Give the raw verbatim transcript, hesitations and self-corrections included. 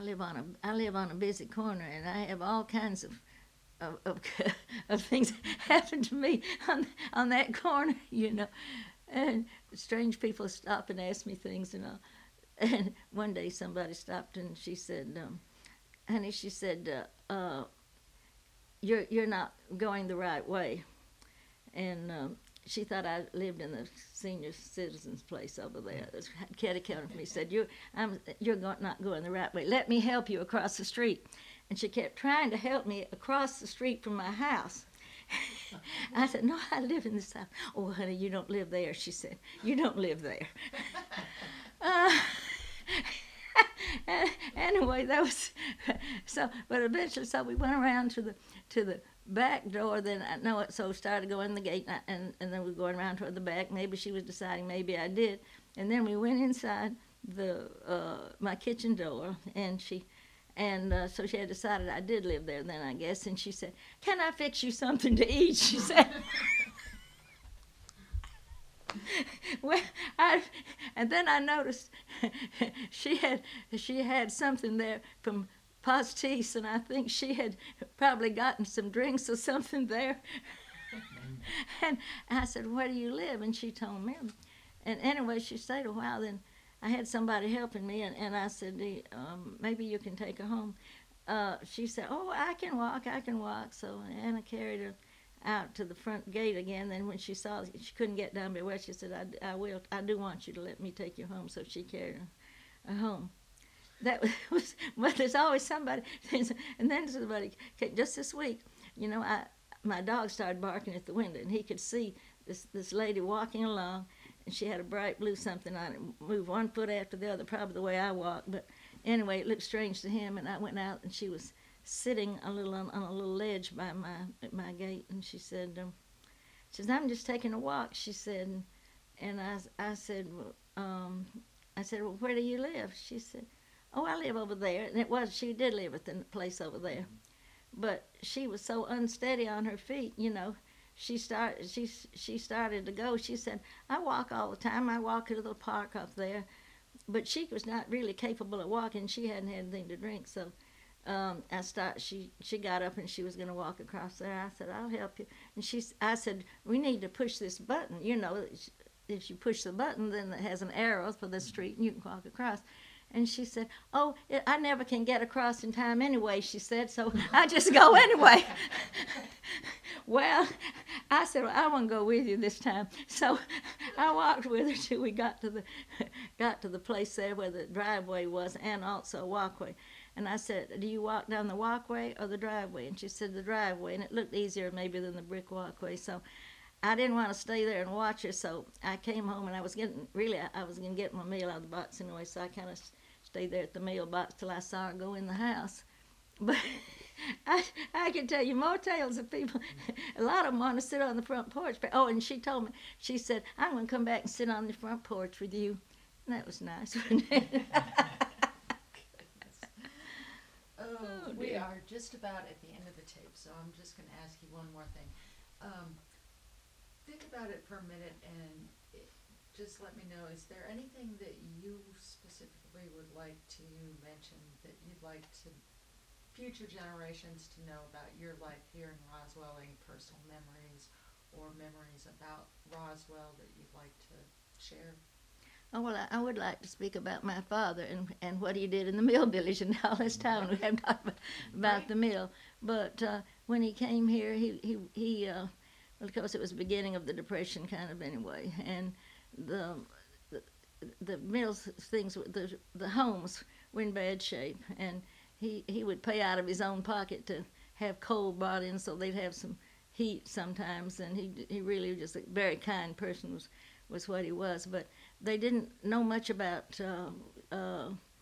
live on a I live on a busy corner, and I have all kinds of of, of, of things happen to me on on that corner, you know, and strange people stop and ask me things and all. And one day somebody stopped and she said, um, "Honey," she said, uh, uh, "you're you're not going the right way," and um, she thought I lived in the senior citizens place over there. This catty counter for me said, "You, I'm, you're go- not going the right way. Let me help you across the street." And she kept trying to help me across the street from my house. I said, "No, I live in this house." "Oh, honey, you don't live there," she said. "You don't live there." uh, anyway, that was so. But eventually, so we went around to the to the back door. Then I know it. So started going the gate, and, I, and and then we were going around toward the back. Maybe she was deciding. Maybe I did. And then we went inside the uh, my kitchen door, and she. And uh, so she had decided I did live there then, I guess. And she said, "Can I fix you something to eat?" She said. Well, I, and then I noticed she had she had something there from Pastis, and I think she had probably gotten some drinks or something there. And I said, "Where do you live?" And she told me. And anyway, she stayed a while. Then I had somebody helping me, and, and I said, um, "Maybe you can take her home." Uh, she said, "Oh, I can walk, I can walk." So Anna carried her out to the front gate again. Then when she saw she couldn't get down by where, she said, I, I will, I do want you to let me take you home." So she carried her, her home. That was, but there's always somebody. And then somebody, just this week, you know, I my dog started barking at the window, and he could see this this lady walking along, and she had a bright blue something on it, moved one foot after the other, probably the way I walk. But anyway, it looked strange to him, and I went out, and she was sitting a little on, on a little ledge by my my gate, and she said, um, she says, "I'm just taking a walk," she said, and, and I, I said, well, um, I said, "Well, where do you live?" She said, "Oh, I live over there," and it was, she did live at the place over there, but she was so unsteady on her feet, you know. She started, she she started to go. She said, "I walk all the time. I walk to the park up there," but she was not really capable of walking. She hadn't had anything to drink, so. Um, I start. She she got up and she was going to walk across there. I said, "I'll help you." And she, I said, "We need to push this button. You know, if you push the button, then it has an arrow for the street, and you can walk across." And she said, "Oh, it, I never can get across in time anyway," she said, "so I just go anyway." Well, I said, "Well, I want to go with you this time." So I walked with her till we got to the got to the place there where the driveway was, and also a walkway. And I said, "Do you walk down the walkway or the driveway?" And she said, "The driveway." And it looked easier maybe than the brick walkway. So I didn't want to stay there and watch her. So I came home, and I was getting, really, I was going to get my mail out of the box anyway. So I kind of stayed there at the mailbox till I saw her go in the house. But I, I can tell you more tales of people. A lot of them want to sit on the front porch. But, oh, and she told me, she said, "I'm going to come back and sit on the front porch with you." And that was nice, wasn't it? Oh, we are just about at the end of the tape, so I'm just going to ask you one more thing. Um, think about it for a minute and it, just let me know, is there anything that you specifically would like to mention that you'd like to future generations to know about your life here in Roswell, any personal memories or memories about Roswell that you'd like to share? Oh, well, I, I would like to speak about my father and, and what he did in the mill village and all this time. We haven't talked about, about the mill. But uh, when he came here, he, he, he uh, well, of course, it was the beginning of the Depression kind of anyway. And the the, the mills, things, the, the homes were in bad shape. And he, he would pay out of his own pocket to have coal brought in so they'd have some heat sometimes. And he, he really was just a very kind person, was was what he was. But they didn't know much about uh, uh,